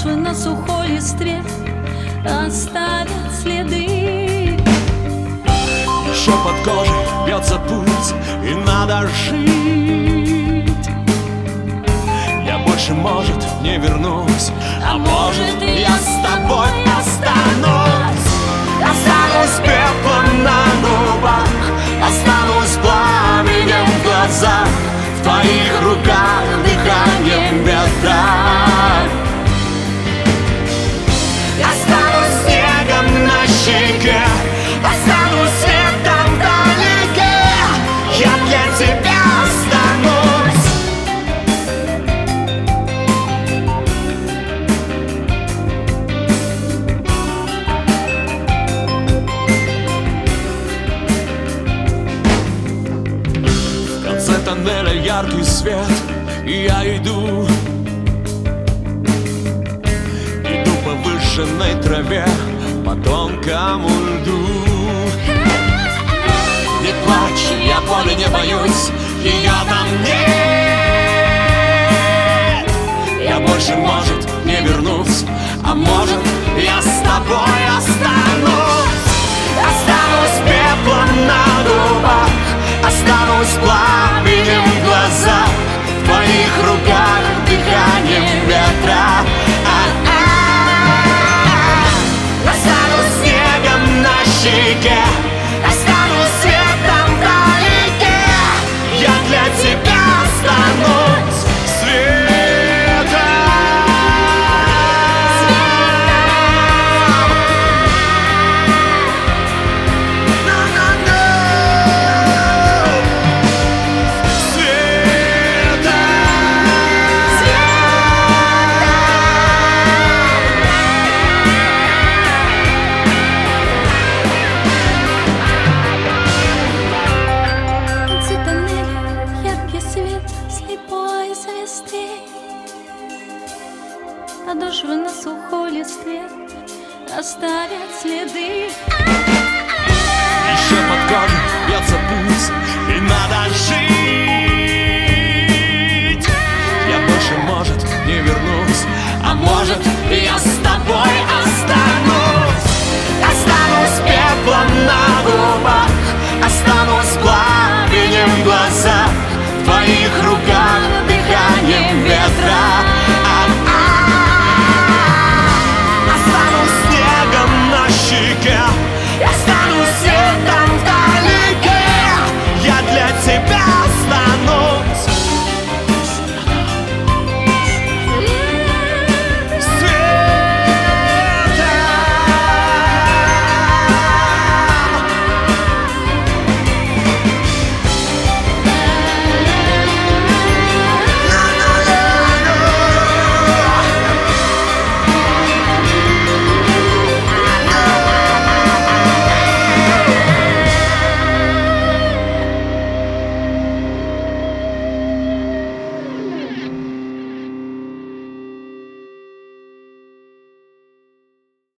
Подошвы на сухой листве оставят следы. Еще под кожей бьется пульс, и надо жить. Я больше, может, не вернусь, а может, я с тобой останусь. Останусь пеплом на губах, останусь пламенем в глазах, в твоих руках дыханием ветра. Останусь снегом на щеке, останусь светом вдалеке. Я для тебя останусь. В конце тоннеля яркий свет, и я иду по выжженной траве, по тонкому льду. Не плачь, я боли не боюсь, ее там нет. Я больше, может, не вернусь, а может, я с тобой останусь. Останусь пеплом на губах, останусь пламенем в глазах, в твоих руках дыханием ветра. Останусь снегом на щеке, останусь светом вдалеке. Я для тебя останусь светом. Подошвы на сухой листве оставят следы. Еще под кожей бьется пульс, и надо жить.